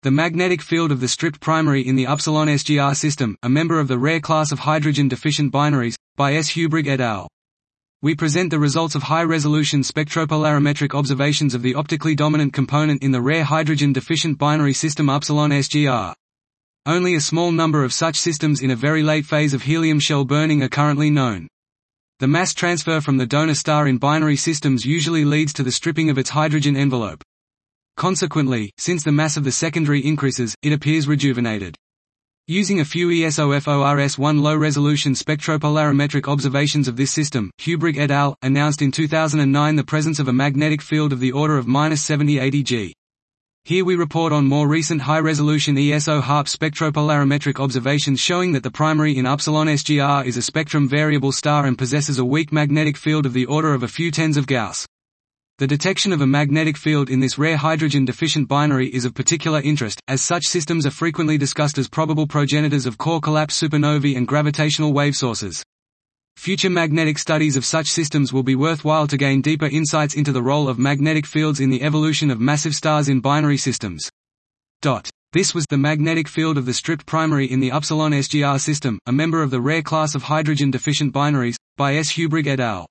The magnetic field of the stripped primary in the SGR system, a member of the rare class of hydrogen-deficient binaries, by S. Huebrig et al. We present the results of high-resolution spectropolarimetric observations of the optically dominant component in the rare hydrogen-deficient binary system SGR. Only a small number of such systems in a very late phase of helium shell burning are currently known. The mass transfer from the donor star in binary systems usually leads to the stripping of its hydrogen envelope. Consequently, since the mass of the secondary increases, it appears rejuvenated. Using a few ESOFORS-1 low-resolution spectropolarimetric observations of this system, Huebrig et al. Announced in 2009 the presence of a magnetic field of the order of -70–80 G. Here we report on more recent high-resolution ESO-HARP spectropolarimetric observations showing that the primary in SGR is a spectrum-variable star and possesses a weak magnetic field of the order of a few tens of Gauss. The detection of a magnetic field in this rare hydrogen-deficient binary is of particular interest, as such systems are frequently discussed as probable progenitors of core collapse supernovae and gravitational wave sources. Future magnetic studies of such systems will be worthwhile to gain deeper insights into the role of magnetic fields in the evolution of massive stars in binary systems. This was the magnetic field of the stripped primary in the SGR system, a member of the rare class of hydrogen-deficient binaries, by S. Huebrig et al.